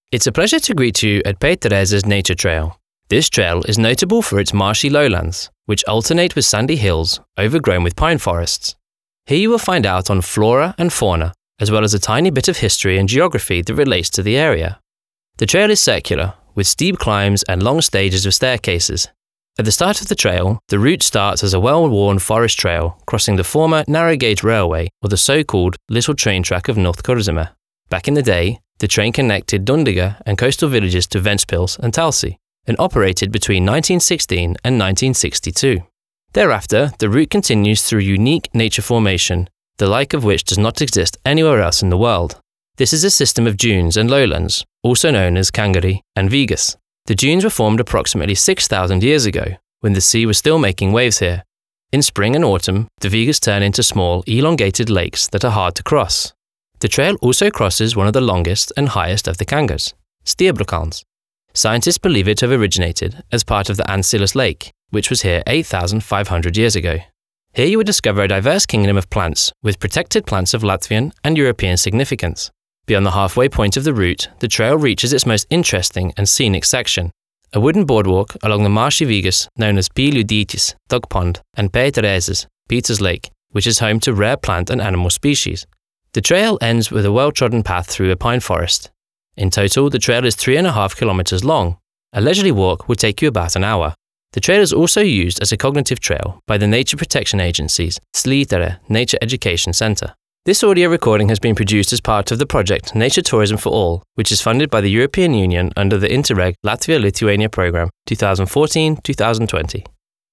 It's a pleasure to greet you at Petereze's Nature Trail. This trail is notable for its marshy lowlands, which alternate with sandy hills overgrown with pine forests. Here you will find out on flora and fauna, as well as a tiny bit of history and geography that relates to the area. The trail is circular, with steep climbs and long stages of staircases. At the start of the trail, the route starts as a well-worn forest trail crossing the former narrow gauge railway, or the so-called little train track of North Kurzeme. Back in the day, the train connected Dundiga and coastal villages to Ventspils and Talsi, and operated between 1916 and 1962. Thereafter, the route continues through unique nature formation, the like of which does not exist anywhere else in the world. This is a system of dunes and lowlands, also known as Kangari and Vigas. The dunes were formed approximately 6,000 years ago, when the sea was still making waves here. In spring and autumn, the Vigas turn into small, elongated lakes that are hard to cross. The trail also crosses one of the longest and highest of the Kangars, Stiebrukans. Scientists believe it to have originated as part of the Ancilus Lake, which was here 8,500 years ago. Here you would discover a diverse kingdom of plants, with protected plants of Latvian and European significance. Beyond the halfway point of the route, the trail reaches its most interesting and scenic section, a wooden boardwalk along the marshy Vigas known as Pīļu Dog Pond, and Petereze's, Peter's Lake, which is home to rare plant and animal species. The trail ends with a well-trodden path through a pine forest. In total, the trail is 3.5 kilometers long. A leisurely walk would take you about an hour. The trail is also used as a cognitive trail by the Nature Protection Agency's Slītere Nature Education Centre. This audio recording has been produced as part of the project Nature Tourism for All, which is funded by the European Union under the Interreg Latvia-Lithuania programme 2014-2020.